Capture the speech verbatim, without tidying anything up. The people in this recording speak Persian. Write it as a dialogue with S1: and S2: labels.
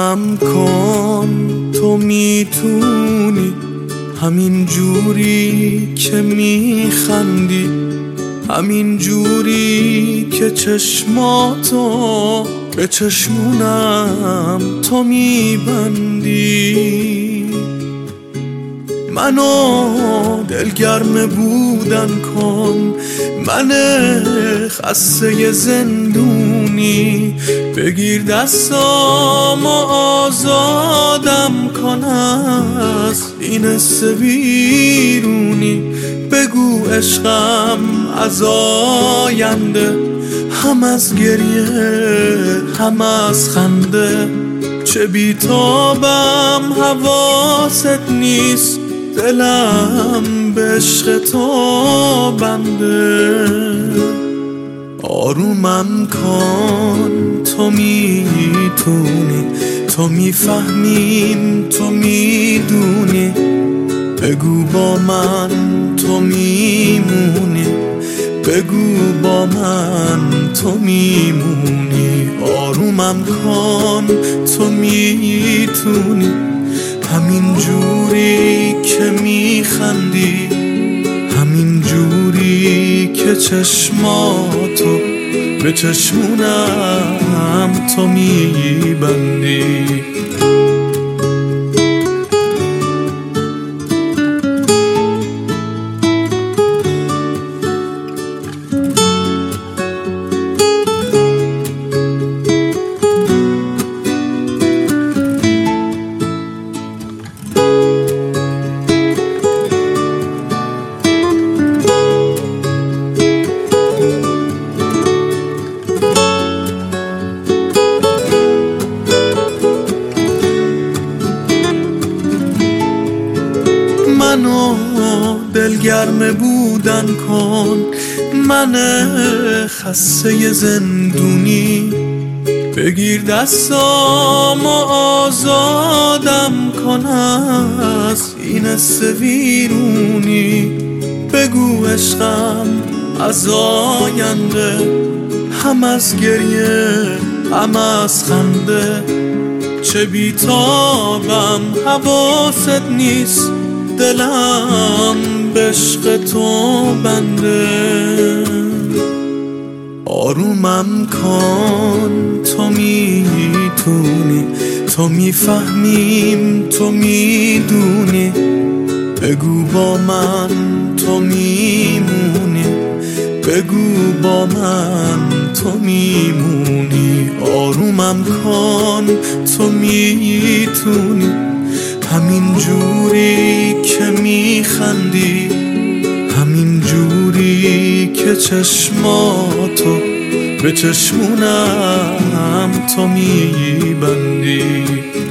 S1: آرومم کن، تو میتونی همین جوری که میخندی، همین جوری که چشماتو به چشمونم تو میبندی. منو دلگرم بودن کن، من خسته زندونی، بگیر دستام و آزادم کن از این حس بیرونی. بگو عشقم از آینده، هم از گریه هم از خنده، چه بیتابم حواست نیست، دلم به عشق تو بنده. آرومم کن، تو میتونی، تو میفهمیم، تو میدونی، بگو با من تو میمونی، بگو با من تو میمونی. آرومم کن، تو میتونی همین جوری که میخندی، همین جوری که چشماتو به چشمونم تو میبندی. منو دلگرم بودن کن، من خسته زندونی، بگیر دستام و آزادم کن از این حس ویرونی. بگو عشقم از آینده، هم از گریه هم از خنده، چه بیتابم حواست نیست، دلم به عشق تو بنده. آرومم کن، تو میتونی، تو میفهمیم، تو میدونی، بگو با من تو میمونی، بگو با من تو میمونی. آرومم کن، تو میتونی همین جوری که میخندی، همین جوری که چشماتو به چشمونم تو میبندی.